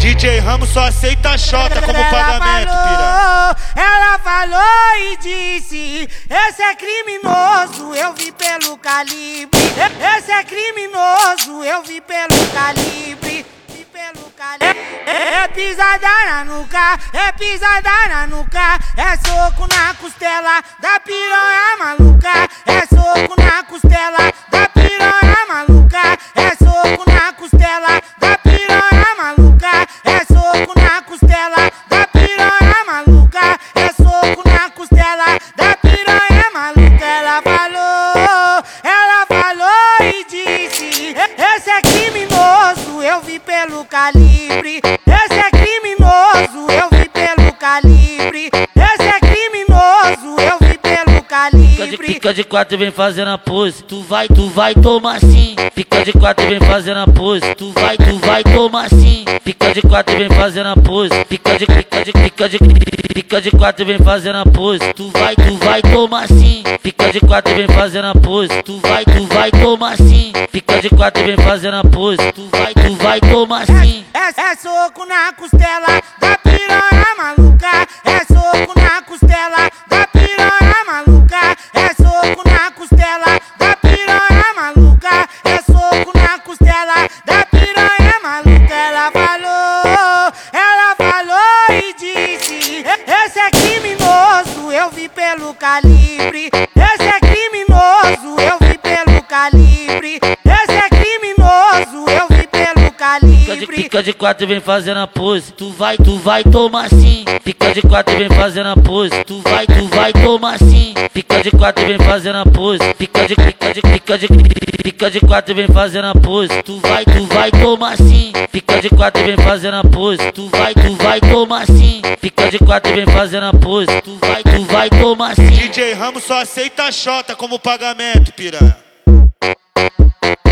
DJ Ramos só aceita xota como pagamento, piranha. Ela falou e disse: esse é criminoso, eu vi pelo calibre. Esse é criminoso, eu vi pelo calibre. É pisada na nuca, é pisada na nuca, é soco na costela da piranha maluca. É soco na costela da piranha maluca. É soco na costela da piranha maluca. É soco na costela da piranha maluca. É soco na costela da piranha maluca. Ela falou e disse: esse é criminoso, eu vi pelo calibre. Esse é criminoso, eu vi pelo calibre. Esse é criminoso, eu vi pelo calibre. Fica de quatro e vem fazendo a pose. Tu vai tomar sim. Fica de quatro e vem fazendo a pose. Tu vai tomar sim. Fica de quatro e vem fazendo a pose. Fica de quatro e vem fazendo a pose. Tu vai tomar sim. Fica de quatro e vem fazendo a pose. Tu vai tomar sim. Fica de quatro e vem fazendo a pose. Tu vai tomar sim. É soco na costela da piranha maluca. É soco na costela da piranha maluca. É soco na costela da piranha maluca. É soco na costela da piranha maluca. Ela falou e disse: esse é criminoso, eu vi pelo calibre. Esse é criminoso, eu vi pelo calibre. Esse é criminoso, eu vi pelo calibre. Fica de quatro e vem fazendo a pose. Tu vai tomar sim. Fica de quatro e vem fazendo a pose. Tu vai tomar sim. Fica de quatro e vem fazendo a pose. Fica de quatro e vem fazendo a pose. Tu vai tomar sim. Fica de quatro e vem fazendo a pose. Tu vai tomar sim. Fica de quatro e vem fazendo a pose. Tu vai tomar sim. DJ Ramos só aceita xota como pagamento, piranha.